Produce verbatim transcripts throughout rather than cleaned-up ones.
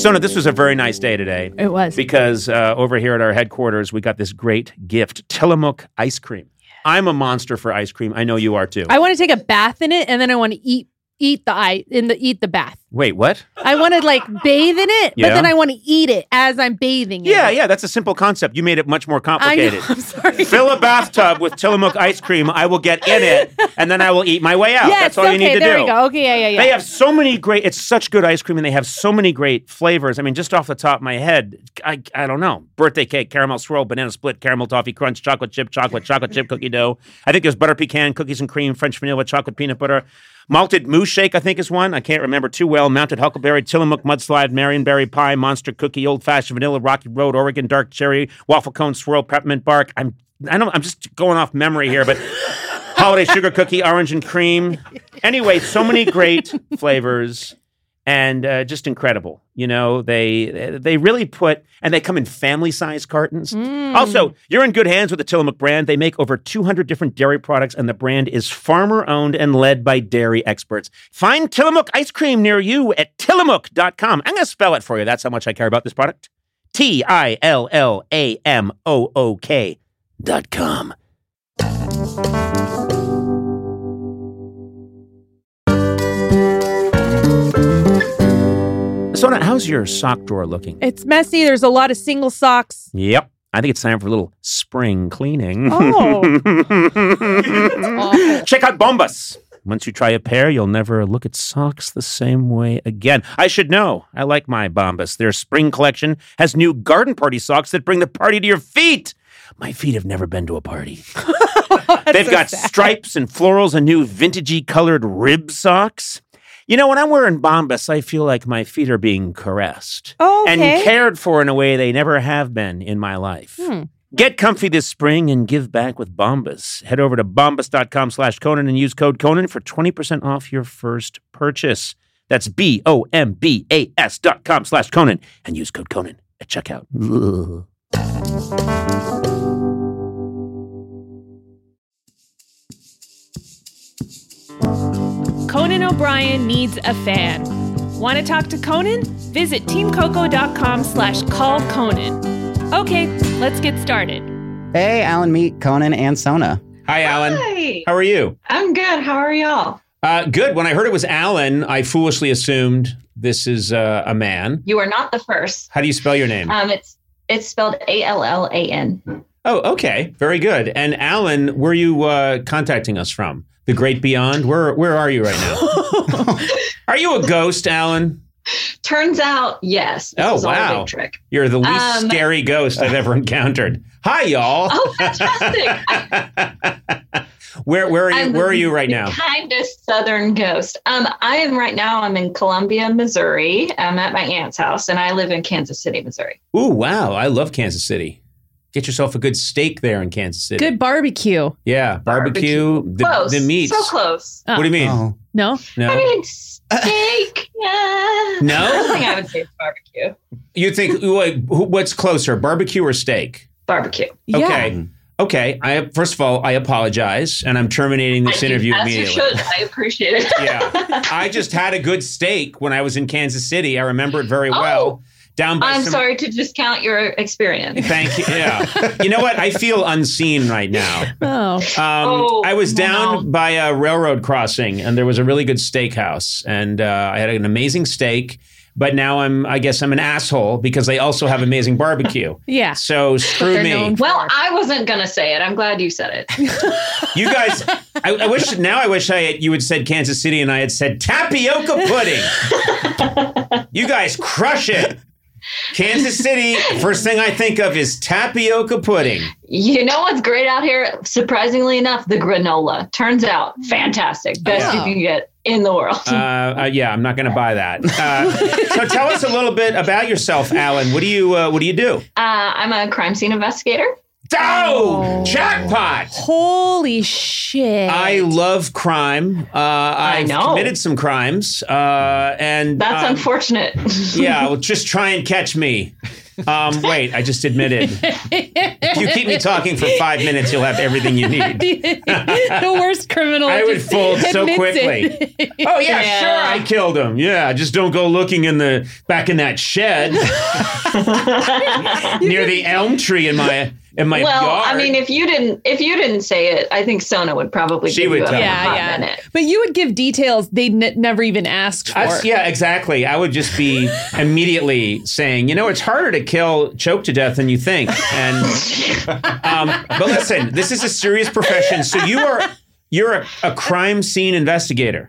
Sona, this was a very nice day today. It was. Because uh, over here at our headquarters, we got this great gift, Tillamook ice cream. I'm a monster for ice cream. I know you are too. I want to take a bath in it, and then I want to eat eat the ice in the eat the bath. Wait, what? I want to like bathe in it, Yeah. but then I want to eat it as I'm bathing in Yeah, it. yeah, that's a simple concept. You made it much more I complicated. know. I'm sorry. Fill a bathtub with Tillamook ice cream. I will get in it, and then I will eat my way out. Yes, That's all okay, you need to there do. we go. Okay, yeah, yeah, yeah. They have so many great, it's such good ice cream, and they have so many great flavors. I mean, just off the top of my head, I I don't know. Birthday cake, caramel swirl, banana split, caramel toffee crunch, chocolate chip, chocolate, chocolate chip cookie dough. I think there's butter pecan, cookies and cream, French vanilla, chocolate peanut butter. Malted mousse shake, I think, is one. I can't remember too well. Mounted huckleberry, Tillamook mudslide, Marionberry pie, monster cookie, old-fashioned vanilla, Rocky Road, Oregon dark cherry, waffle cone swirl, peppermint bark. I'm I don't I'm just going off memory here, but holiday sugar cookie, orange and cream. Anyway, so many great flavors and uh, just incredible. You know, they they really put, and they come in family-sized cartons. Mm. Also, you're in good hands with the Tillamook brand. They make over two hundred different dairy products, and the brand is farmer-owned and led by dairy experts. Find Tillamook ice cream near you at tillamook dot com. I'm going to spell it for you. That's how much I care about this product. T I L L A M O O K dot com. Sona, how's your sock drawer looking? It's messy. There's a lot of single socks. Yep. I think it's time for a little spring cleaning. Oh. That's awful. Check out Bombas. Once you try a pair, you'll never look at socks the same way again. I should know. I like my Bombas. Their spring collection has new garden party socks that bring the party to your feet. My feet have never been to a party. They've so got sad. stripes and florals and new vintagey colored rib socks. You know, when I'm wearing Bombas, I feel like my feet are being caressed Oh, and okay. cared for in a way they never have been in my life. Hmm. Get comfy this spring and give back with Bombas. Head over to bombas.com slash Conan and use code Conan for twenty percent off your first purchase. That's B O M B A S dot com slash Conan and use code Conan at checkout. Ugh. Conan O'Brien needs a fan. Want to talk to Conan? Visit teamcoco.com slash call Conan. Okay, let's get started. Hey, Alan, meet Conan and Sona. Hi, Alan. Hi. How are you? I'm good. How are y'all? Uh, good. When I heard it was Alan, I foolishly assumed this is uh, a man. You are not the first. How do you spell your name? Um, it's it's spelled A L L A N. Oh, okay. Very good. And Alan, where are you uh, contacting us from? The great beyond? Where where are you right now? Are you a ghost, Alan? Turns out, yes. This Oh, is all a wow. big trick. You're the least Um, scary ghost I've ever encountered. Hi, y'all. Oh, fantastic. where where are you? I'm Where are you right the now? Kindest Southern ghost. Um, I am right now. I'm in Columbia, Missouri. I'm at my aunt's house, and I live in Kansas City, Missouri. Ooh, wow! I love Kansas City. Get yourself a good steak there in Kansas City. Good barbecue. Yeah, barbecue, the, Close. the meats. So close. Oh. What do you mean? Oh. No? No. I mean, steak. Yeah. No? I don't think I would say it's barbecue. You think like, who- what's closer, barbecue or steak? Barbecue. Yeah. Okay. Okay. I first of all, I apologize, and I'm terminating this Thank you. interview As you immediately. should. I appreciate it. Yeah. I just had a good steak when I was in Kansas City. I remember it very well. Oh. Down by I'm some, sorry to discount your experience. Thank you. Yeah. You know what? I feel unseen right now. Oh. Um, Oh, I was down wow. by a railroad crossing, and there was a really good steakhouse, and uh, I had an amazing steak. But now I'm, I guess I'm an asshole because they also have amazing barbecue. Yeah. So screw they're me. known Well, I wasn't going to say it. I'm glad you said it. You guys, I, I wish now I wish I had, you had said Kansas City and I had said tapioca pudding. You guys crush it. Kansas City, first thing I think of is tapioca pudding. You know what's great out here? Surprisingly enough, the granola. Turns out fantastic. Best Oh. you can get in the world. Uh, uh, yeah, I'm not going to buy that. Uh, so tell us a little bit about yourself, Alan. What do you uh, What do you do? Uh, I'm a crime scene investigator. Oh, jackpot! Holy shit. I love crime. Uh, I've know. committed some crimes, uh, and That's um, unfortunate. yeah, well, just try and catch me. Um, wait, I just admitted. If you keep me talking for five minutes, you'll have everything you need. The worst criminal. I would just fold so admits quickly. it. Oh yeah, Yeah. sure, I killed him. Yeah, just don't go looking in the back in that shed near the elm tree in my in my well, yard. I mean, if you didn't, if you didn't say it, I think Sona would probably She give would you tell a me. Yeah, hot yeah. minute. But you would give details they'd n- never even asked for. I- yeah, exactly. I would just be immediately saying, you know, it's harder to kill, choke to death than you think. And um, but listen, this is a serious profession. So you are you're a, a crime scene investigator.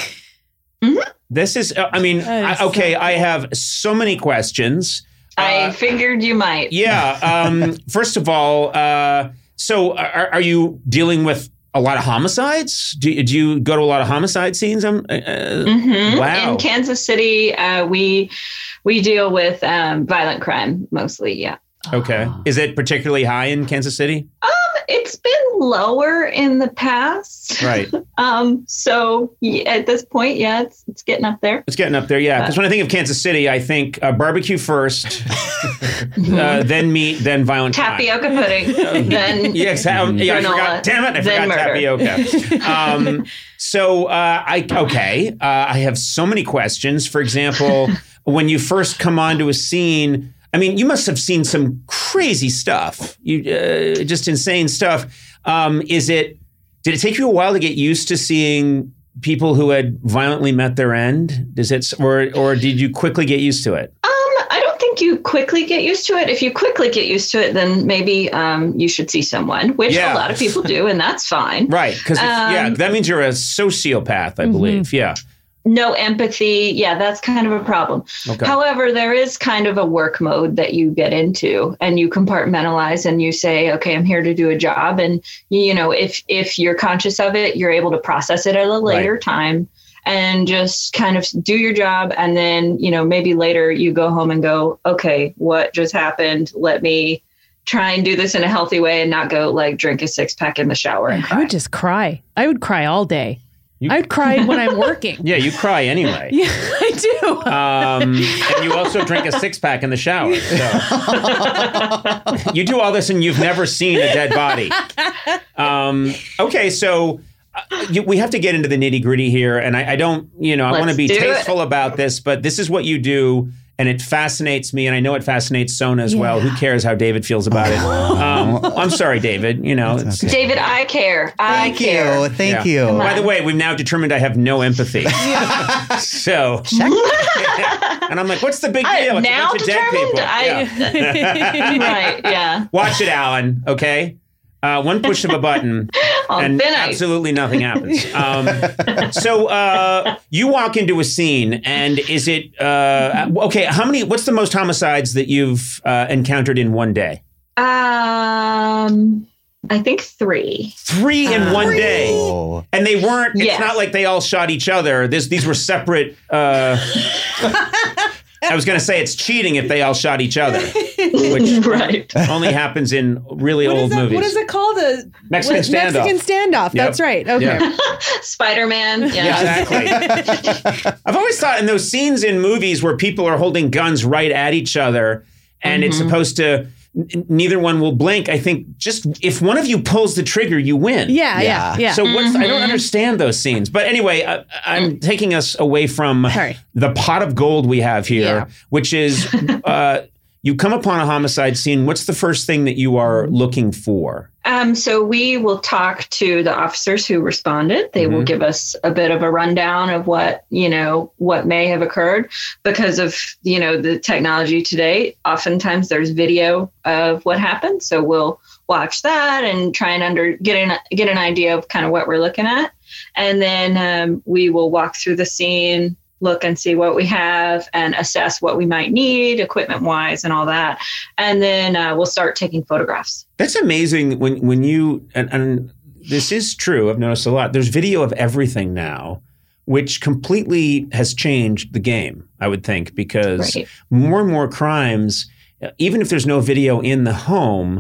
Mhm. This is, uh, I mean, That is I, okay, so I have so many questions. I Uh, figured you might. Yeah. Um, first of all, uh, so are, are you dealing with a lot of homicides? Do, do you go to a lot of homicide scenes? Um, uh, Mhm. Wow. In Kansas City, uh, we we deal with um, violent crime mostly. Yeah. Okay. Is it particularly high in Kansas City? Um, it's been lower in the past. Right. Um, so yeah, at this point, yeah, it's it's getting up there. It's getting up there, yeah. Because when I think of Kansas City, I think uh, barbecue first, uh, then meat, then violent crime. Tapioca pudding, then Yes, um, yeah, I granola, forgot. Damn it, I then forgot murder. tapioca. Um, so uh, I okay, uh, I have so many questions. For example, when you first come onto a scene, I mean, you must have seen some crazy stuff. You uh, just insane stuff. Um, is it? Did it take you a while to get used to seeing people who had violently met their end? Does it, or or did you quickly get used to it? Um, I don't think you quickly get used to it. If you quickly get used to it, then maybe um, you should see someone, which Yeah. a lot of people do, and that's fine. Right, because yeah, Um, that means you're a sociopath, I believe. Yeah. No empathy. Yeah, that's kind of a problem. Okay. However, there is kind of a work mode that you get into and you compartmentalize and you say, okay, I'm here to do a job. And, you know, if if you're conscious of it, you're able to process it at a later Right. time and just kind of do your job. And then, you know, maybe later you go home and go, okay, what just happened? Let me try and do this in a healthy way and not go like drink a six pack in the shower and I cry. would just cry. I would cry all day. You- I would cry when I'm working. Yeah, you cry anyway. Yeah, I do. Um, and you also drink a six pack in the shower. So. You do all this and you've never seen a dead body. Um, okay, so uh, you, we have to get into the nitty gritty here. And I, I don't, you know, I want to Let's be do it. tasteful about this, but this is what you do. And it fascinates me, and I know it fascinates Sona as well. Who cares how David feels about it? Um, I'm sorry, David. You know, it's, okay. David, I care. I Thank care. you. Thank Yeah. you. By the way, we've now determined I have no empathy. So, and I'm like, what's the big I- deal? It's a now bunch of dead determined? people. I- Yeah. Right, yeah. Watch it, Alan. Okay, uh, one push of a button, On and thin ice. absolutely nothing happens. Um, so uh, you walk into a scene, and is it uh, okay? How many? What's the most homicides that you've uh, encountered in one day? Um, I think three. Three in one day. Oh. And they weren't, it's Yes. not like they all shot each other. This, these were separate. Uh, I was going to say it's cheating if they all shot each other, which Right. only happens in really What is old that- movies. What is it called? The Mexican what- standoff. Mexican standoff. That's right. Okay. Yeah. Spider-Man. Yeah. Yeah, exactly. I've always thought in those scenes in movies where people are holding guns right at each other and it's supposed to, n- neither one will blink. I think just if one of you pulls the trigger, you win. Yeah, yeah, Yeah. yeah. So what's, I don't understand those scenes. But anyway, I, I'm taking us away from Sorry. the pot of gold we have here, Yeah. which is uh, you come upon a homicide scene. What's the first thing that you are looking for? Um, so we will talk to the officers who responded. They will Mhm. give us a bit of a rundown of what, you know, what may have occurred because of, you know, the technology today. Oftentimes there's video of what happened. So we'll watch that and try and under get an, get an idea of kind of what we're looking at. And then um, we will walk through the scene, look and see what we have and assess what we might need equipment wise and all that. And then uh, we'll start taking photographs. That's amazing when when you and, and this is true. I've noticed a lot. There's video of everything now, which completely has changed the game. I would think because Right. more and more crimes, even if there's no video in the home,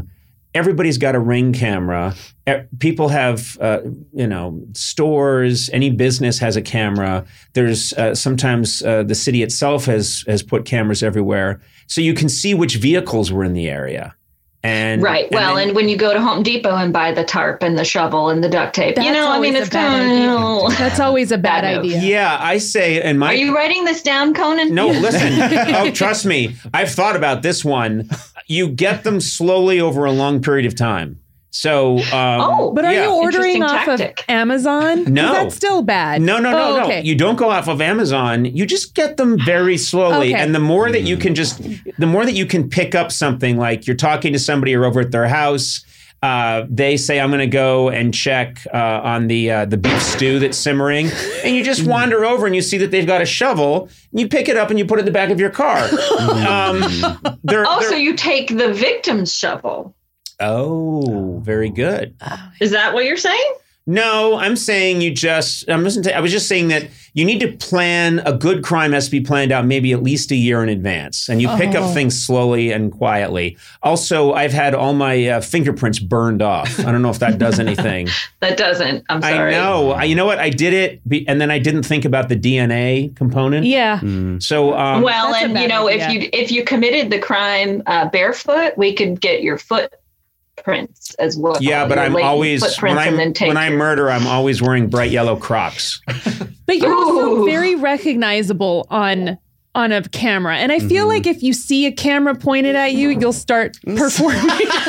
everybody's got a Ring camera. People have, uh, you know, stores. Any business has a camera. There's uh, sometimes uh, the city itself has has put cameras everywhere, so you can see which vehicles were in the area. And right. and well, then, and when you go to Home Depot and buy the tarp and the shovel and the duct tape, That's you know, I mean, always it's a bad kind of. That's always a bad Bad move. idea. yeah, I say, and my Are you writing this down, Conan? No, listen. Oh, trust me. I've thought about this one. You get them slowly over a long period of time. So, um, Oh, But are yeah. you ordering Interesting off tactic. of Amazon? 'Cause No. That's still bad. No, no, no, Oh, no. okay. You don't go off of Amazon. You just get them very slowly. Okay. And the more that you can just, the more that you can pick up something, like you're talking to somebody or over at their house, uh, they say, I'm going to go and check uh, on the uh, the beef stew that's simmering. And you just wander over and you see that they've got a shovel. And you pick it up and you put it in the back of your car. um, they're, Also, they're- you take the victim's shovel. Oh, very good. Is that what you're saying? No, I'm saying you just, I'm just, I was just saying that you need to plan, a good crime has to be planned out maybe at least a year in advance. And you pick Oh. up things slowly and quietly. Also, I've had all my uh, fingerprints burned off. I don't know if that does anything. That doesn't. I'm sorry. I know. I, you know what? I did it, be, and then I didn't think about the D N A component. Yeah. So, um, Well, That's a and bad you know, idea. if you if you committed the crime uh, barefoot, we could get your footprints as well. yeah, but your I'm latent always, footprints when, I'm, and then take when I your- murder, I'm always wearing bright yellow Crocs. But you're also Ooh. very recognizable on on a camera. And I feel like if you see a camera pointed at you, you'll start performing.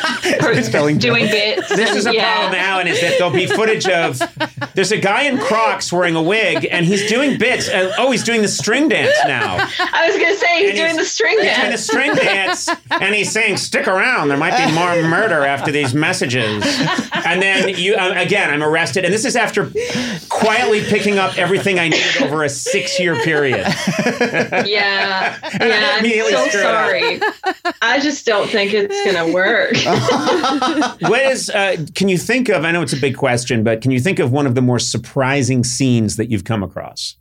doing bits. This is a yeah. problem, Alan, is that there'll be footage of, there's a guy in Crocs wearing a wig, and he's doing bits. And, oh, he's doing the string dance now. I was going to say he's And doing the string He's doing the dance. string dance, and he's saying, stick around. There might be more murder after these messages. And then, you uh, again, I'm arrested. And this is after quietly picking up everything I needed over a six-year period. Yeah, I yeah. I'm immediately so screwed up. sorry. I just don't think it's going to work. What is, uh, can you think of, I know it's a big question, but can you think of one of the more surprising scenes that you've come across?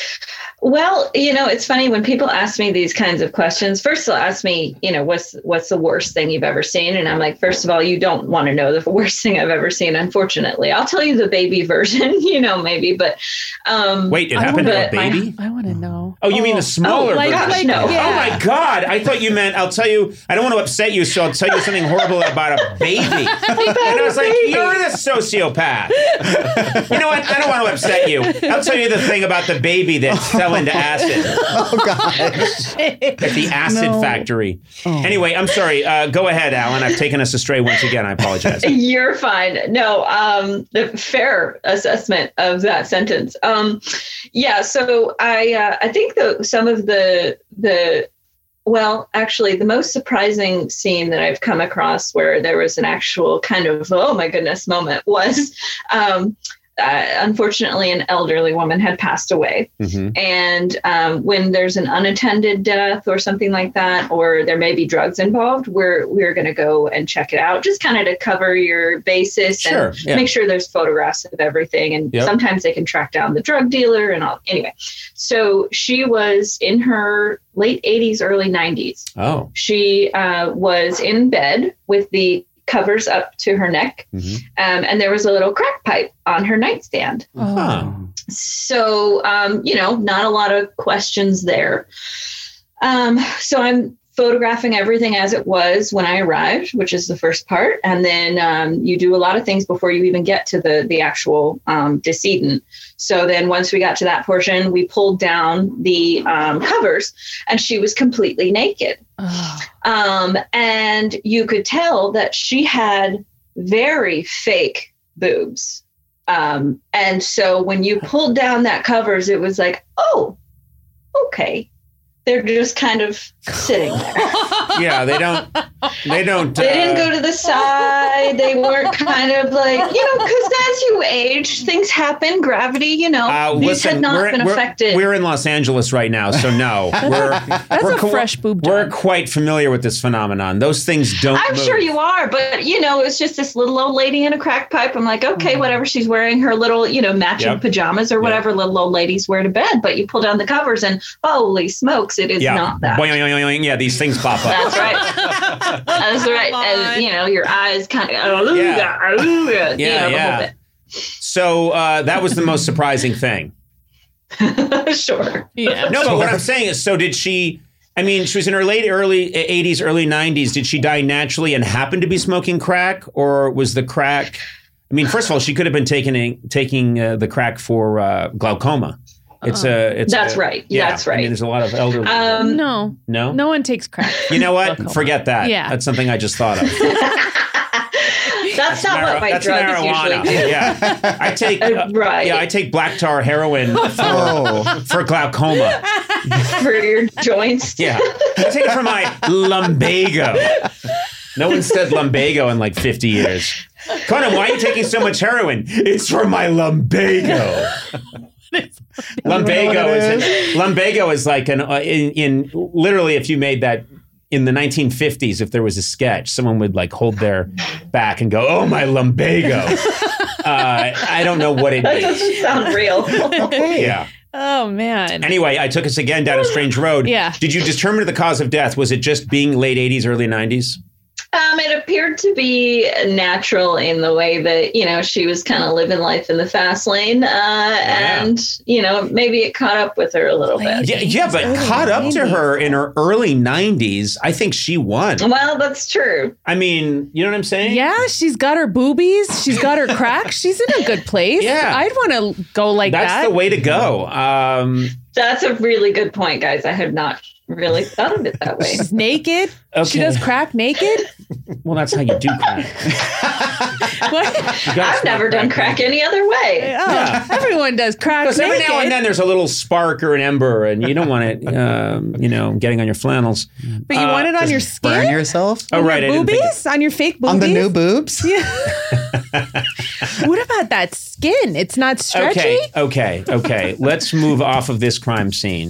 Well, you know, it's funny when people ask me these kinds of questions. First, they'll ask me, you know, what's what's the worst thing you've ever seen? And I'm like, first of all, you don't want to know the worst thing I've ever seen. Unfortunately, I'll tell you the baby version, you know, maybe. But um, Wait, it I happened to a wonder- my- baby? I want to know. Oh, you mean the smaller like, version? like, No. yeah. Oh my God! I thought you meant. I'll tell you. I don't want to upset you, so I'll tell you something horrible about a baby. And I was like, "You're the sociopath." You know what? I don't want to upset you. I'll tell you the thing about the baby that fell into acid Oh, gosh. at the acid No. factory. Anyway, I'm sorry. Uh, go ahead, Alan. I've taken us astray once again. I apologize. You're fine. No, um, the fair assessment of that sentence. Um, yeah. So I, uh, I think that some of the the well, actually, the most surprising scene that I've come across where there was an actual kind of oh my goodness moment was. Um, Uh, unfortunately, an elderly woman had passed away. Mhm. And um, when there's an unattended death or something like that, or there may be drugs involved, we're we're going to go and check it out, just kind of to cover your basis Sure, and yeah. make sure there's photographs of everything. And Yep. sometimes they can track down the drug dealer and all. Anyway, so she was in her late eighties, early nineties. Oh. She uh, was in bed with the covers up to her neck, Mhm. um, and there was a little crack pipe on her nightstand. Huh. So, um, you know, not a lot of questions there. Um, so I'm photographing everything as it was when I arrived, which is the first part. And then um, you do a lot of things before you even get to the, the actual um, decedent. So then once we got to that portion, we pulled down the um, covers and she was completely naked. Oh. Um, and you could tell that she had very fake boobs. Um, and so when you pulled down that covers, it was like, oh, okay. They're just kind of sitting there. Yeah, they don't. They don't. They didn't uh, go to the side. They weren't kind of like, you know, because as you age, things happen. Gravity, you know, Uh, these listen, had not we're, been we're, affected. we're in Los Angeles right now, so no. We're, That's we're a co- fresh boob We're job. quite familiar with this phenomenon. Those things don't I'm move. sure you are, but you know, it was just this little old lady in a crack pipe. I'm like, okay, whatever. She's wearing her little, you know, matching Yep. pajamas or whatever little old ladies wear to bed. But you pull down the covers and holy smokes, box. It is yeah. not that. Boing, boing, boing, boing. Yeah, these things pop up. That's right. That's right. And, you know, your eyes kind of, hallelujah, Yeah. hallelujah, Yeah, you know, yeah. the whole So uh, that was the most surprising thing. bit. Sure. Yeah. No, but what I'm saying is, so did she? I mean, she was in her late early eighties, early nineties. Did she die naturally and happen to be smoking crack, or was the crack? I mean, first of all, she could have been taking taking uh, the crack for uh, glaucoma. It's a. It's That's a, right. Yeah, That's I mean, right. there's a lot of elderly. Um, No. no, No one takes crack. You know what? Glaucoma. Forget that. Yeah. That's something I just thought of. That's not Mar- what my that's drugs marijuana. usually do. Yeah, I take. Uh, Uh, right. Yeah, I take black tar heroin for, Oh. for glaucoma. For your joints. Yeah, I take it for my lumbago. No one said lumbago in like fifty years. Conan, why are you taking so much heroin? It's for my lumbago. lumbago is an, lumbago is like an uh, in, in literally if you made that in the nineteen fifties, if there was a sketch, someone would like hold their back and go, "Oh, my lumbago." Uh, I don't know what it That is. doesn't sound real. Yeah. Oh, man. Anyway, I took us again down a strange road. Yeah. Did you determine the cause of death? Was it just being late eighties, early nineties? Um, it appeared to be natural in the way that, you know, she was kind of living life in the fast lane. Uh, And, you know, maybe it caught up with her a little bit. Yeah, yeah, but Early caught up to nineties. her in her early nineties. I think she won. Well, that's true. I mean, you know what I'm saying? Yeah, she's got her boobies. She's got her crack. She's in a good place. Yeah. I'd want to go like That's that. the way to go. Um, That's a really good point, guys. I had not really thought of it that way. She's naked. She Okay. does crack naked. well, that's how you do crack. What? You gotta I've never smoke done crack any other way. Oh, Yeah. everyone does crack Because every naked. now and then there's a little spark or an ember, and you don't want it, um, you know, getting on your flannels. But you Uh, want it on your Burn skin? yourself Oh, right. I Your didn't think boobies? On your fake boobies? on the new boobs. What about that skin? It's not stretchy? Okay, okay, okay. Let's move off of this crime scene.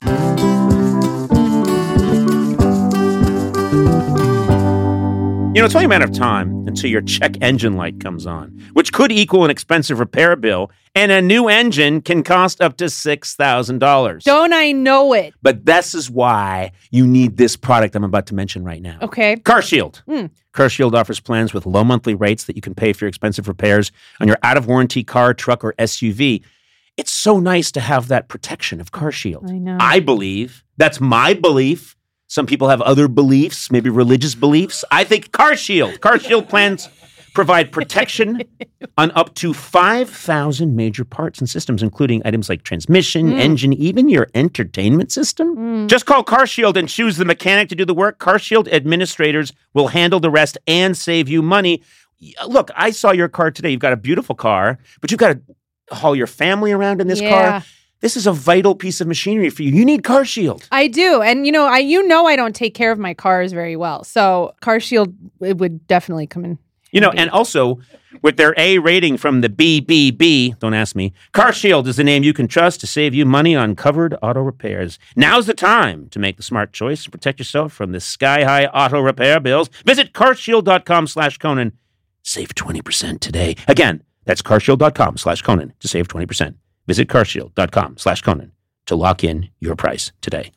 You know, it's only a matter of time until your check engine light comes on, which could equal an expensive repair bill, and a new engine can cost up to six thousand dollars. Don't I know it? But this is why you need this product I'm about to mention right now. Okay. CarShield. Hmm. CarShield offers plans with low monthly rates that you can pay for your expensive repairs on your out-of-warranty car, truck, or S U V. It's so nice to have that protection of CarShield. I know. I believe, that's my belief. Some people have other beliefs, maybe religious beliefs. I think CarShield. CarShield plans provide protection on up to five thousand major parts and systems, including items like transmission, Mm. engine, even your entertainment system. Mm. Just call CarShield and choose the mechanic to do the work. CarShield administrators will handle the rest and save you money. Look, I saw your car today. You've got a beautiful car, but you've got to haul your family around in this Yeah. car. This is a vital piece of machinery for you. You need CarShield. I do. And you know, I you know I don't take care of my cars very well. So CarShield it would definitely come in. You know, and also with their A rating from the B B B, don't ask me, CarShield is the name you can trust to save you money on covered auto repairs. Now's the time to make the smart choice and protect yourself from the sky-high auto repair bills. Visit carshield.com slash Conan. Save twenty percent today. Again, that's carshield.com slash Conan to save twenty percent. Visit carshield.com slash Conan to lock in your price today.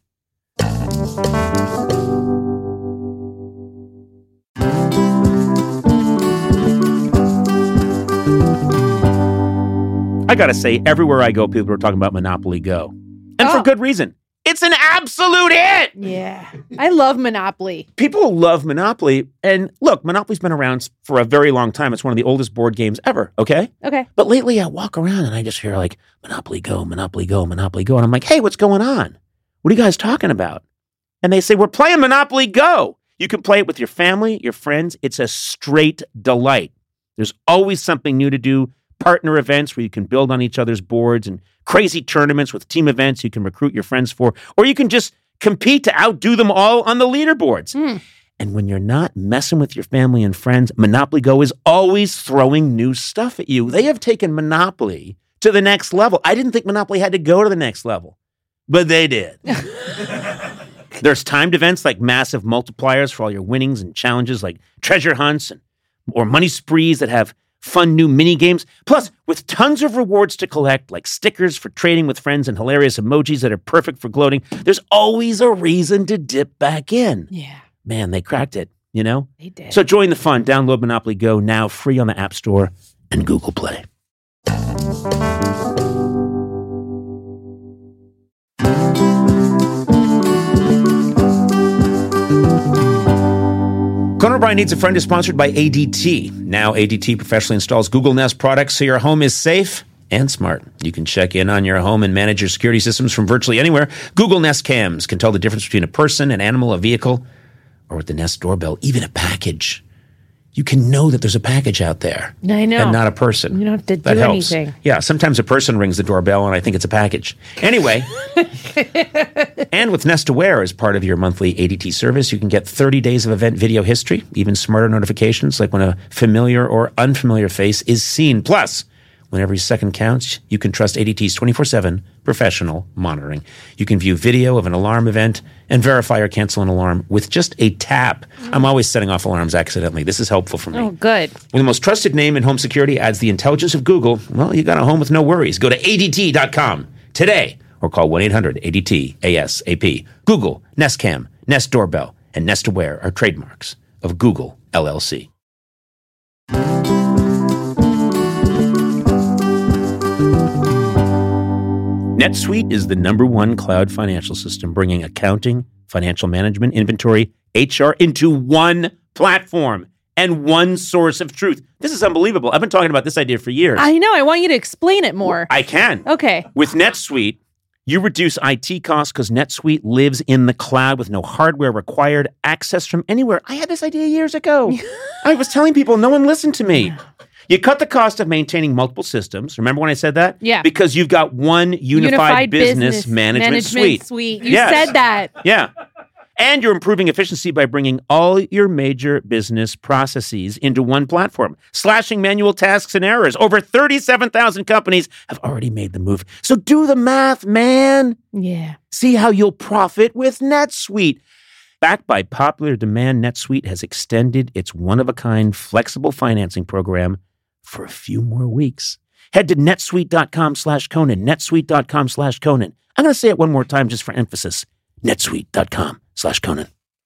I gotta say, everywhere I go, people are talking about Monopoly Go. And for Oh. good reason. It's an absolute hit! Yeah. I love Monopoly. People love Monopoly. And look, Monopoly's been around for a very long time. It's one of the oldest board games ever, okay? Okay. But lately I walk around and I just hear like, Monopoly Go, Monopoly Go, Monopoly Go. And I'm like, hey, what's going on? What are you guys talking about? And they say, we're playing Monopoly Go. You can play it with your family, your friends. It's a straight delight. There's always something new to do. Partner events where you can build on each other's boards, and crazy tournaments with team events you can recruit your friends for, or you can just compete to outdo them all on the leaderboards. Mm. And when you're not messing with your family and friends, Monopoly Go is always throwing new stuff at you. They have taken Monopoly to the next level. I didn't think Monopoly had to go to the next level, but they did. There's timed events like massive multipliers for all your winnings and challenges like treasure hunts and or money sprees that have fun new mini games. Plus, with tons of rewards to collect, like stickers for trading with friends and hilarious emojis that are perfect for gloating, there's always a reason to dip back in. Yeah. Man, they cracked it, you know? They did. So join the fun. Download Monopoly Go now, free on the App Store and Google Play. Conan O'Brien Needs a Friend is sponsored by A D T. Now A D T professionally installs Google Nest products so your home is safe and smart. You can check in on your home and manage your security systems from virtually anywhere. Google Nest Cams can tell the difference between a person, an animal, a vehicle, or with the Nest doorbell, even a package. You can know that there's a package out there. I know. And not a person. You don't have to that do helps. anything. Yeah, sometimes a person rings the doorbell and I think it's a package. Anyway, and with Nest Aware as part of your monthly A D T service, you can get thirty days of event video history, even smarter notifications like when a familiar or unfamiliar face is seen. Plus, when every second counts, you can trust A D T's twenty-four seven professional monitoring. You can view video of an alarm event and verify or cancel an alarm with just a tap. I'm always setting off alarms accidentally. This is helpful for me. Oh, good. When the most trusted name in home security adds the intelligence of Google, well, you got a home with no worries. Go to A D T dot com today or call one eight hundred A D T A S A P. Google, Nest Cam, Nest Doorbell, and Nest Aware are trademarks of Google, L L C. NetSuite is the number one cloud financial system, bringing accounting, financial management, inventory, H R into one platform and one source of truth. This is unbelievable. I've been talking about this idea for years. I know. I want you to explain it more. I can. Okay. With NetSuite, you reduce I T costs because NetSuite lives in the cloud with no hardware required, access from anywhere. I had this idea years ago. I was telling people, no one listened to me. You cut the cost of maintaining multiple systems. Remember when I said that? Yeah. Because you've got one unified, Unified business, business management, management suite. suite. You Yes. said that. Yeah. And you're improving efficiency by bringing all your major business processes into one platform, slashing manual tasks and errors. Over thirty-seven thousand companies have already made the move. So do the math, man. Yeah. See how you'll profit with NetSuite. Backed by popular demand, NetSuite has extended its one-of-a-kind flexible financing program for a few more weeks. Head to netsuite.com slash Conan, netsuite.com slash Conan. I'm going to say it one more time just for emphasis. netsuite.com slash Conan.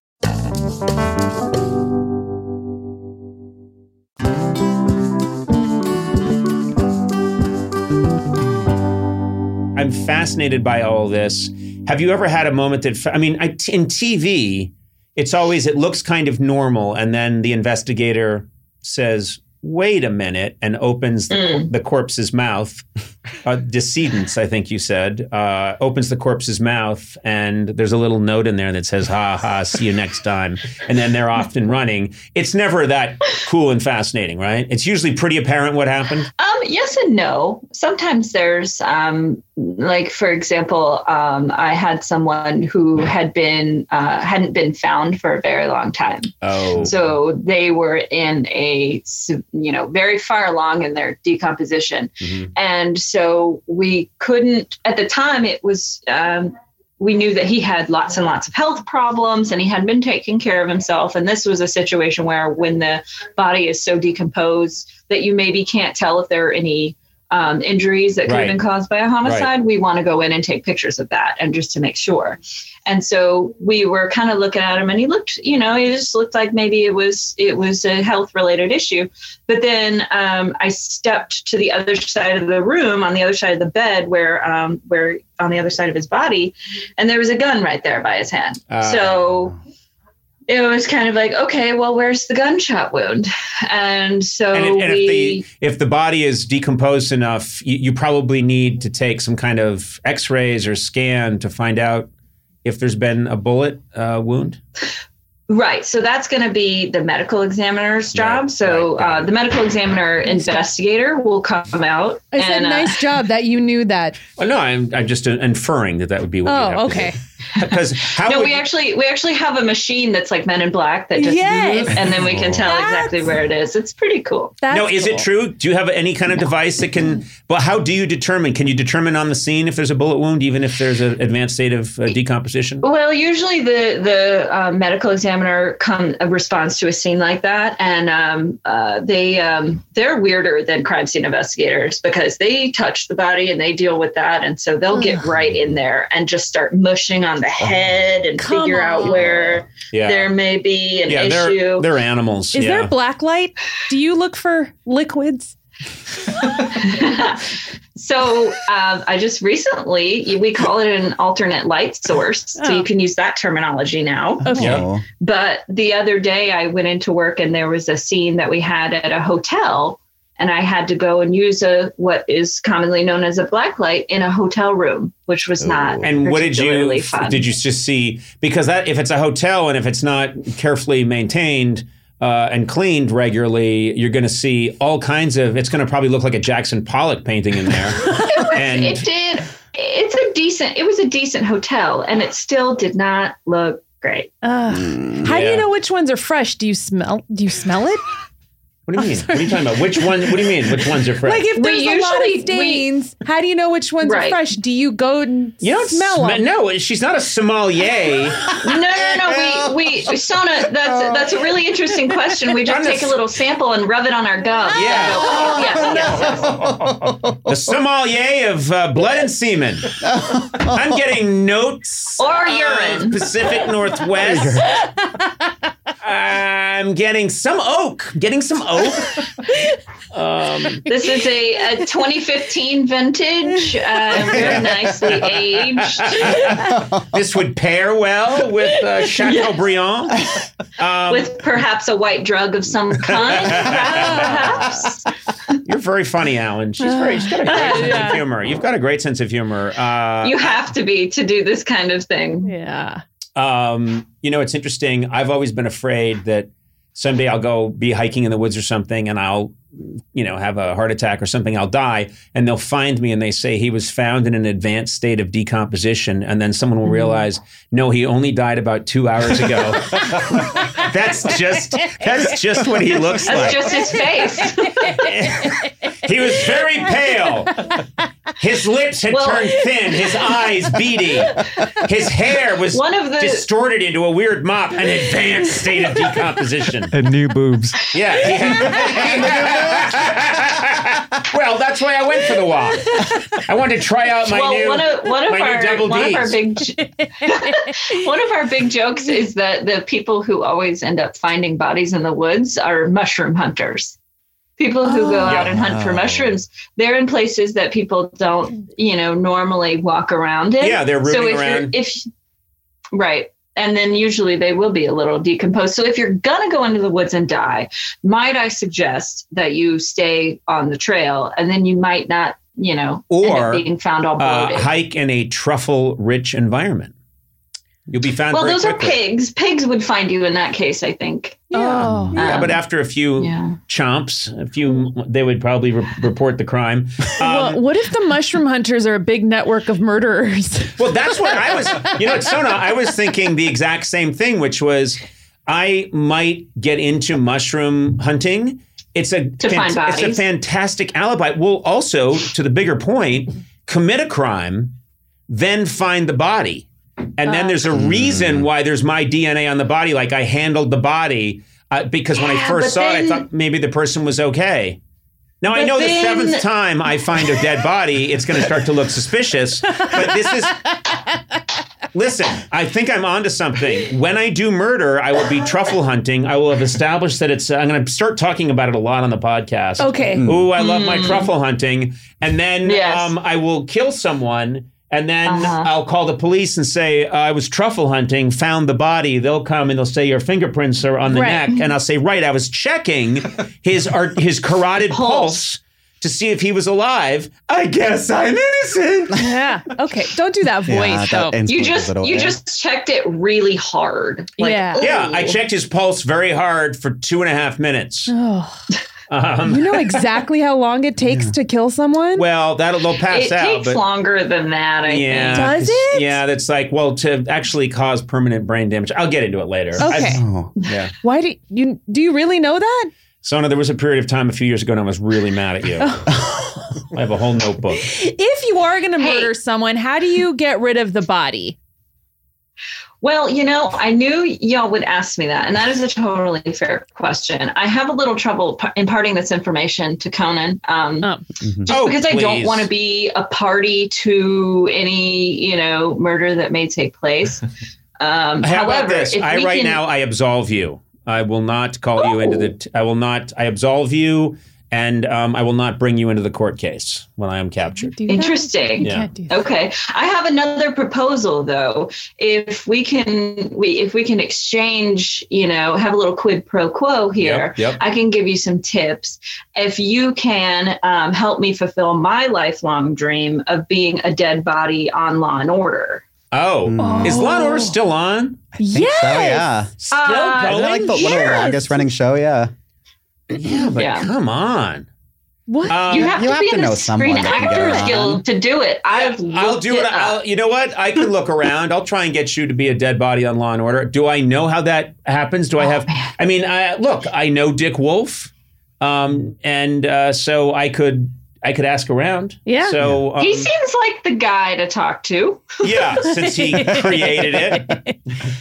I'm fascinated by all this. Have you ever had a moment that, I mean, I, in T V, it's always, it looks kind of normal, and then the investigator says, wait a minute, and opens the, mm. the corpse's mouth. Uh, decedents, I think you said, uh, opens the corpse's mouth, and there's a little note in there that says, ha ha, see you next time. And then they're off and running. It's never that cool and fascinating, right? It's usually pretty apparent what happened. Um, yes and no. Sometimes there's, um, like, for example, um, I had someone who had been, uh, hadn't been found for a very long time. Oh. So they were in a, you know, very far along in their decomposition. Mm-hmm. And so we couldn't, at the time it was, um, we knew that he had lots and lots of health problems and he hadn't been taking care of himself. And this was a situation where when the body is so decomposed that you maybe can't tell if there are any um, injuries that could right. have been caused by a homicide, right. we want to go in and take pictures of that and just to make sure. And so we were kind of looking at him and he looked, you know, he just looked like maybe it was, it was a health related issue. But then um, I stepped to the other side of the room, on the other side of the bed where, um, where on the other side of his body, and there was a gun right there by his hand. Uh, so it was kind of like, okay, well, where's the gunshot wound? And so and, and we, if the if the body is decomposed enough, you, you probably need to take some kind of X-rays or scan to find out if there's been a bullet uh, wound. Right. So that's going to be the medical examiner's job. Right, so right, uh, the medical examiner investigator will come out. I said, and, nice uh, job that you knew that. Well, no, I'm, I'm just inferring that that would be what you have Oh, okay. to do. Because how no, would we you- actually we actually have a machine that's like Men in Black that just Yes. moves, and then we can tell That's- exactly where it is. It's pretty cool. That's no, is it cool. true? Do you have any kind of device that can? Well, how do you determine? Can you determine on the scene if there's a bullet wound, even if there's an advanced state of uh, decomposition? Well, usually the the uh, medical examiner come uh, responds to a scene like that, and um, uh, they um, they're weirder than crime scene investigators because they touch the body and they deal with that, and so they'll get right in there and just start mushing on the head and Come figure out on. where Yeah. there may be an yeah, issue. they're they're animals. Is yeah. there black light? Do you look for liquids? So um, I just recently, we call it an alternate light source. So Oh. you can use that terminology now. Okay. Yeah. Oh. But the other day I went into work and there was a scene that we had at a hotel, and I had to go and use a what is commonly known as a black light in a hotel room, which was not And what did you particularly fun. did you just see? Because that if it's a hotel and if it's not carefully maintained uh, and cleaned regularly, you're going to see all kinds of. It's going to probably look like a Jackson Pollock painting in there. and It did. It's a decent. It was a decent hotel, and it still did not look great. Ugh. How do Yeah. you know which ones are fresh? Do you smell? Do you smell it? what do you mean? What are you talking about? Which one? What do you mean? Which ones are fresh? Like if We there's a lot usually- of stains, how do you know which ones Right. are fresh? Do you go and you don't smell sm- them? No, she's not a sommelier. No, no, no. We, we, Sona. That's that's a really interesting question. We just I'm the- take a little sample and rub it on our gum. Yeah. So, yes, yes, yes. The sommelier of uh, blood and semen. I'm getting notes. Or of urine. Pacific Northwest. I'm getting some oak. I'm getting some oak. Um, This is a, a twenty fifteen vintage, uh, very nicely aged. this would pair well with uh, Chateaubriand. Um, With perhaps a white drug of some kind, perhaps. you're very funny, Alan. She's very. She's got a great sense of humor. You've got a great sense of humor. Uh, You have to be to do this kind of thing. Yeah. Um, you know, it's interesting. I've always been afraid that someday I'll go be hiking in the woods or something and I'll, you know, have a heart attack or something. I'll die and they'll find me and they say he was found in an advanced state of decomposition. And then someone will realize, no, he only died about two hours ago. That's just, that's just what he looks That's like. just his face. He was very pale. His lips had Well- turned thin, his eyes beady. His hair was One of the- distorted into a weird mop, an advanced state of decomposition. And new boobs. Yeah. he had- well, that's why I went for the walk. I wanted to try out my well, new, one of one of my new our double one of our Ds. big one of our big jokes is that the people who always end up finding bodies in the woods are mushroom hunters. People who go out and hunt for mushrooms, they're in places that people don't, you know, normally walk around in. Yeah, they're so rooting if you're- around. If right. And then usually they will be a little decomposed. So if you're going to go into the woods and die, might I suggest that you stay on the trail and then you might not, you know, end Or, up being found all Uh, bloated. hike in a truffle-rich environment. You'll be found well, very those quickly. are pigs. Pigs would find you in that case, I think. Oh. Yeah, Um, but after a few yeah. chomps, a few, they would probably re- report the crime. Um, Well, what if the mushroom hunters are a big network of murderers? Well, that's what I was, you know, Sona, I was thinking the exact same thing, which was I might get into mushroom hunting. It's a, To find it's a bodies. fantastic alibi. We'll also, to the bigger point, commit a crime, then find the body. And then there's a reason why there's my D N A on the body, like I handled the body, uh, because when I Yeah, first but saw it, I then- thought maybe the person was okay. Now, I But know the then- seventh time I find a dead body, it's going to start to look suspicious. But this is, listen, I think I'm onto something. When I do murder, I will be truffle hunting. I will have established that it's, I'm going to start talking about it a lot on the podcast. Okay. Ooh, I love my truffle hunting. And then Yes. um, I will kill someone. And then Uh-huh. I'll call the police and say, I was truffle hunting, found the body. They'll come and they'll say, your fingerprints are on the Right. neck. And I'll say, right, I was checking his art, his carotid pulse. Pulse. to see if he was alive. I guess I'm innocent. Yeah. Okay. Don't do that voice Yeah, though. that You instantly just gives it you away. just checked it really hard. Like, Yeah. ooh. Yeah, I checked his pulse very hard for two and a half minutes. Oh. Um, You know exactly how long it takes to kill someone? well, that'll they'll pass It out. takes but, longer than that, I yeah, think. Does 'cause- it? Yeah, that's like well to actually cause permanent brain damage. I'll get into it later. Okay. I- Oh. yeah. Why do you do you really know that? Sona, there was a period of time a few years ago and I was really mad at you. I have a whole notebook. If you are going to Hey. murder someone, how do you get rid of the body? Well, you know, I knew y'all would ask me that, and that is a totally fair question. I have a little trouble p- imparting this information to Conan, um, Oh. just Oh, because I don't please. want to be a party to any, you know, murder that may take place. Um, How about however, this? if I we right can- now I absolve you. I will not call you into the. T- I will not. I absolve you, and um, I will not bring you into the court case when I am captured. Do that? Interesting. You Yeah. can't do that. Okay, I have another proposal though. If we can, we if we can exchange, you know, have a little quid pro quo here. Yep, yep. I can give you some tips. If you can um, help me fulfill my lifelong dream of being a dead body on Law and Order. Oh, Mm. is Law and Order still on? Yes. So yeah. Still Uh, going? Isn't that like the one of the Yes. longest running show? Yeah. yeah, but Yeah. come on. What? Um, You have you to have be to in know the someone Screen that can get Actors around. Guild to do it. I've I'll looked do it. up. I'll, you know what? I can look around. I'll try and get you to be a dead body on Law and Order. Do I know how that happens? Do I Oh, have? man. I mean, I, look, I know Dick Wolf, um, and uh, so I could I could ask around. Yeah. So um, He seems like the guy to talk to. yeah, since he created it.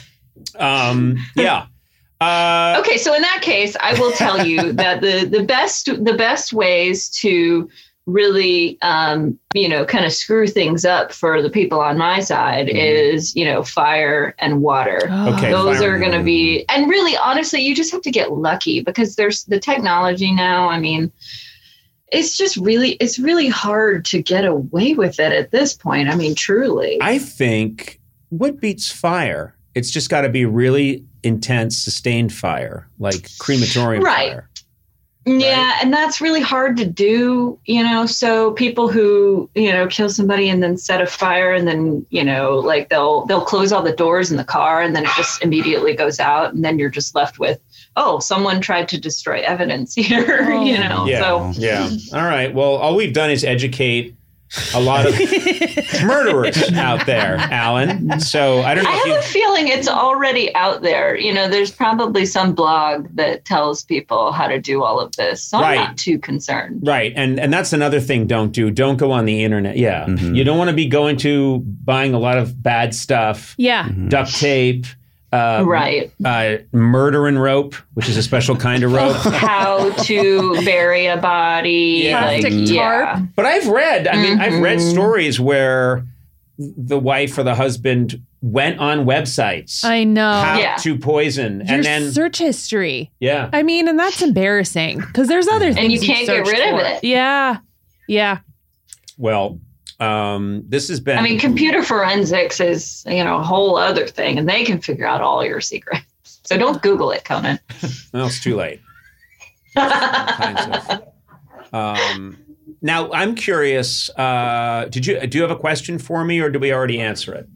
Um, yeah. Uh, Okay, so in that case, I will tell you that the the best the best ways to really um, you know kind of screw things up for the people on my side Mhm. is you know fire and water. Okay, Those fire are going to be, and really, honestly, you just have to get lucky because there's the technology now. I mean, it's just really, it's really hard to get away with it at this point. I mean, truly. I think what beats fire? It's just got to be really intense, sustained fire, like crematorium Right. fire. Yeah, and that's really hard to do, you know. So people who, you know, kill somebody and then set a fire and then, you know, like they'll they'll close all the doors in the car and then it just immediately goes out and then you're just left with, oh, someone tried to destroy evidence here, Oh. you know. Yeah. So Yeah. All right. Well, all we've done is educate a lot of murderers out there, Alan. So I don't know I if have you. a feeling it's already out there. You know, there's probably some blog that tells people how to do all of this. So Right. I'm not too concerned. Right, and and that's another thing. Don't do. Don't go on the internet. Yeah, Mhm. you don't want to be going to buying a lot of bad stuff, Yeah. Mm-hmm. duct tape, uh, Right. uh, murder and rope, which is a special kind of rope. How to bury a body. Yeah. Like, Plastic yeah. tarp. But I've read. I mean, I've read Mhm. stories where the wife or the husband went on websites I know. how Yeah. to poison, Your and then search history. yeah, I mean, and that's embarrassing because there's other things And you you've can't get searched rid of for. it. Yeah. Yeah. well, um, this has been. I mean, computer forensics is, you know, a whole other thing, and they can figure out all your secrets. So don't Google it, Conan. well, it's too late. Kinds of. Um, now, I'm curious. Uh, did you do you have a question for me, or did we already answer it?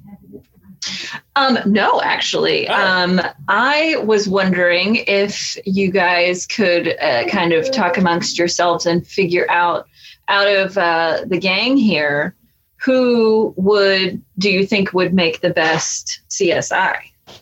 Um, no, actually. Oh. Um, I was wondering if you guys could uh, kind of talk amongst yourselves and figure out, out of uh, the gang here, who would do you think would make the best C S I?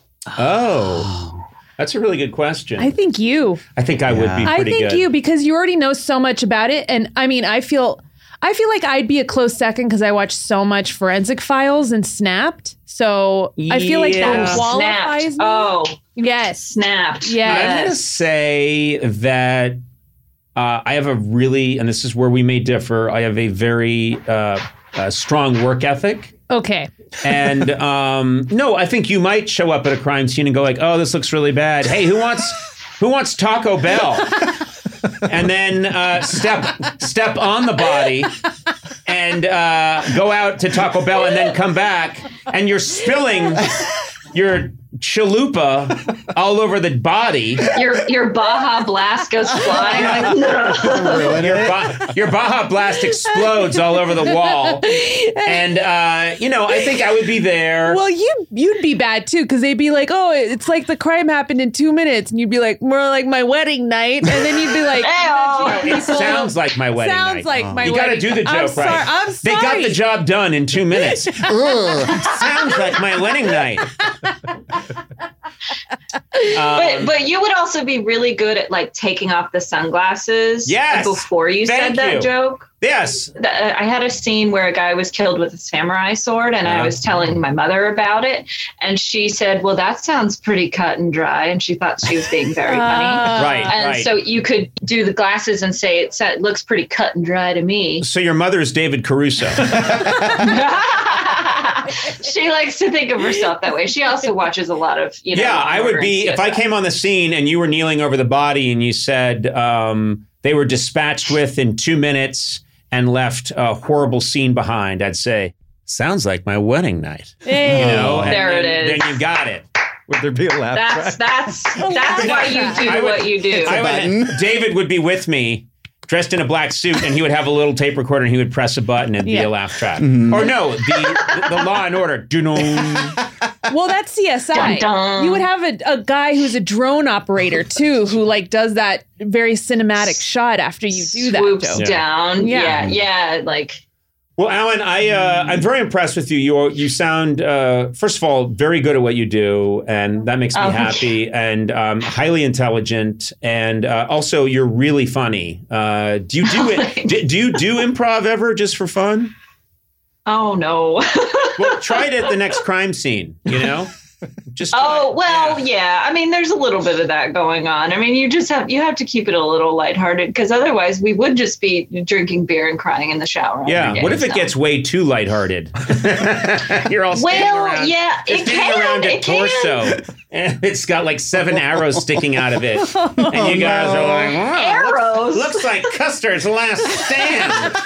Oh, that's a really good question. I think you. I think I would Yeah. be I pretty think good. you because you already know so much about it. And I mean, I feel I feel like I'd be a close second because I watch so much Forensic Files and Snapped. So I feel like Yeah. that qualifies Snapped. me. Oh, Yes. snapped. Yeah. I'm going to Yes. say that uh, I have a really, and this is where we may differ. I have a very uh, uh, strong work ethic. Okay. And um, no, I think you might show up at a crime scene and go like, "Oh, this looks really bad. Hey, who wants who wants Taco Bell?" And then uh, step step on the body and uh, go out to Taco Bell and then come back and you're spilling your chalupa all over the body. Your your Baja Blast goes flying. Like, no. your, ba- your Baja Blast explodes all over the wall. And, uh, you know, I think I would be there. Well, you, you'd be bad, too, because they'd be like, oh, it's like the crime happened in two minutes. And you'd be like, more like my wedding night. And then you'd be like, it sounds like my wedding sounds night. like oh. my you wedding You got to do the joke I'm right. Sorry, I'm they sorry. got the job done in two minutes. Sounds like my wedding night. but but you would also be really good at like taking off the sunglasses yes, before you Thank said that you. joke. Yes. I had a scene where a guy was killed with a samurai sword, and uh-huh. I was telling my mother about it, and she said, well, that sounds pretty cut and dry, and she thought she was being very funny. Uh, right, And right. so you could do the glasses and say, it, it looks pretty cut and dry to me. So your mother is David Caruso. She likes to think of herself that way. She also watches a lot of, you know. Yeah, I would be, if I C S I. came on the scene and you were kneeling over the body and you said um, they were dispatched with in two minutes and left a horrible scene behind, I'd say, sounds like my wedding night. Hey. You know, and There then, it is. Then you got it. Would there be a laugh That's, track? that's, that's why you do I would- what you do. I would, David would be with me, dressed in a black suit, and he would have a little tape recorder, and he would press a button, and it'd Yeah. be a laugh track. Or no, the, the, the Law and Order. Dun-dun. Well, that's C S I. Dun, dun. You would have a, a guy who's a drone operator too, who like does that very cinematic shot after you do that. Swoops Joe. down. Yeah. Yeah. Yeah. Like, Well, Alan, I uh, I'm very impressed with you. You you sound uh, first of all very good at what you do, and that makes me Oh, happy. And um, highly intelligent, and uh, also you're really funny. Uh, do you do it? do, do you do improv ever just for fun? oh no. Well, try it at the next crime scene. You know, just try Oh, it. well, Yeah. yeah. I mean, there's a little bit of that going on. I mean, you just have, you have to keep it a little lighthearted, because otherwise we would just be drinking beer and crying in the shower. every Yeah. day, What if it so. gets way too lighthearted? You're all standing Well, around, yeah, you're it standing can, around a it can. torso, and it's got like seven arrows sticking out of it, and you guys are like, wow, Arrows? Looks, looks like Custer's last stand.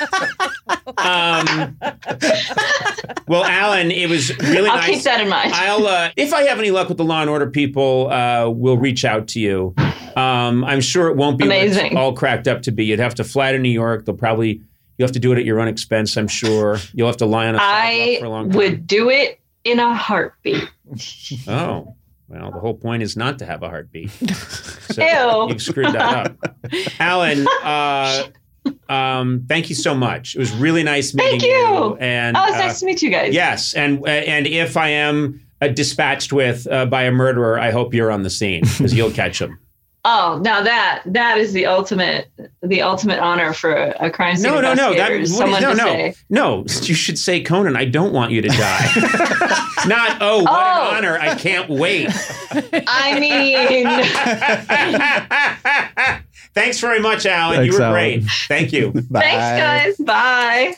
um, well, Alan, it was really I'll nice. keep that in mind. I'll, uh, if I have any luck with the Law and Order people, uh, we'll reach out to you. Um, I'm sure it won't be what it's Amazing. all cracked up to be. You'd have to fly to New York. They'll probably, you'll have to do it at your own expense, I'm sure. You'll have to lie on a sidewalk I for a long time. would do it in a heartbeat. Oh, well, the whole point is not to have a heartbeat. So Ew. you've screwed that up. Alan, uh, um, thank you so much. It was really nice meeting Thank you. And Oh, it's uh, nice to meet you guys. yes, and uh, and if I am uh, dispatched with uh, by a murderer, I hope you're on the scene because you'll catch him. Oh, now that that is the ultimate the ultimate honor for a, a crime scene No, no, no. That, investigator. is what someone is, no, to no, say, no. You should say, Conan, I don't want you to die. Not, oh, what Oh. an honor. I can't wait. I mean, Thanks very much, Alan. Thanks, you were Alan. great. Thank you. Bye. thanks, guys. Bye.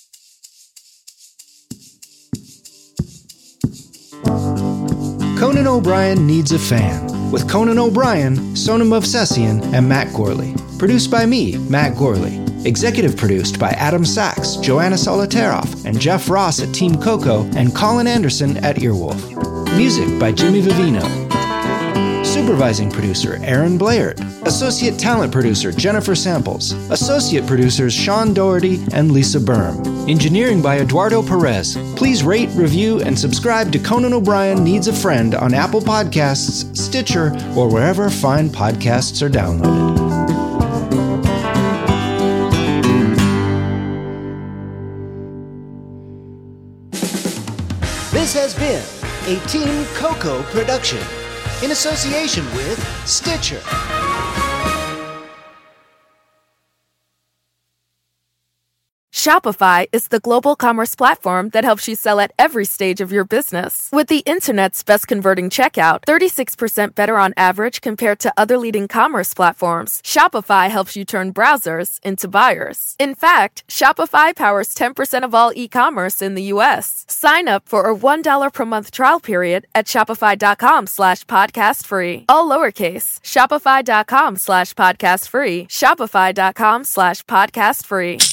Conan O'Brien Needs a Fan, with Conan O'Brien, Sonam Movsesian, and Matt Gorley. Produced by me, Matt Gorley. Executive produced by Adam Sachs, Joanna Solitaroff, and Jeff Ross at Team Coco, and Colin Anderson at Earwolf. Music by Jimmy Vivino. Supervising producer Aaron Blaird. Associate talent producer Jennifer Samples. Associate producers Sean Doherty and Lisa Berm. Engineering by Eduardo Perez. Please rate, review, and subscribe to Conan O'Brien Needs a Friend on Apple Podcasts, Stitcher, or wherever fine podcasts are downloaded. This has been a Team Coco production in association with Stitcher. Shopify is the global commerce platform that helps you sell at every stage of your business. With the internet's best converting checkout, thirty-six percent better on average compared to other leading commerce platforms, Shopify helps you turn browsers into buyers. In fact, Shopify powers ten percent of all e-commerce in the U S. Sign up for a one dollar per month trial period at shopify.com slash podcast free. All lowercase, shopify.com slash podcast free, shopify.com slash podcast free.